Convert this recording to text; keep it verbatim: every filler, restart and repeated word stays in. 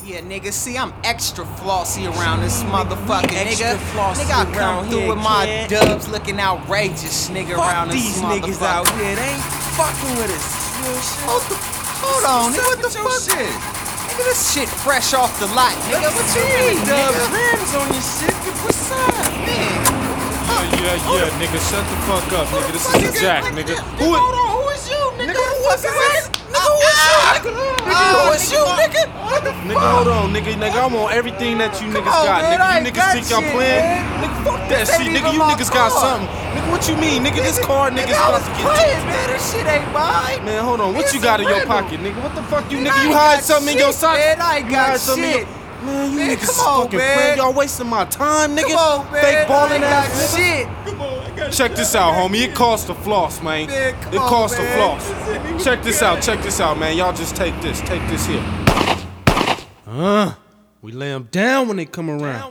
Yeah, nigga, see, I'm extra flossy around this motherfucker, nigga. Flossy nigga, I come through here, with my kid. dubs looking outrageous, nigga, Fuck around this these motherfucker. niggas out here, they ain't fucking with us. You know shit? Hold, the, hold on, nigga, what the What's up fuck? with your shit? Nigga, this shit fresh off the lot, nigga. What you mean, Dubs nigga? rims on your shit. What's up? Man. Yeah, yeah, yeah, nigga, shut the fuck up, nigga. This Nigga, is Jack, nigga, nigga. nigga, Who hold is? on, who is you, nigga? Nigga, who is this? Nigga, who is you, nigga? Oh, it's you, nigga? What the Nigga, hold on, nigga, nigga. I want everything that you niggas on, got, man, I nigga. You ain't niggas got think I'm shit, playing? man. Nigga, fuck that This shit, ain't nigga. even You my niggas got car. something. Nigga, what you mean, nigga? This car, nigga, is I about was to get. playing, man. This shit ain't mine. Man, hold on. What It's you got a in your rental. pocket, nigga? What the fuck, you Man, nigga? I You ain't hide got something in your shit, socks? man. I ain't You got hide something in shit. your- Man, you Man, niggas come on, fucking man. playing. Y'all wasting my time, nigga. Come on, man. Fake balling I ain't ass got nigga. shit. Check this out, homie. It costs a floss, man. Man, come it on, costs man. a floss. Check this out. Check this out, man. Y'all just take this. Take this here. Uh, we lay them down when they come around.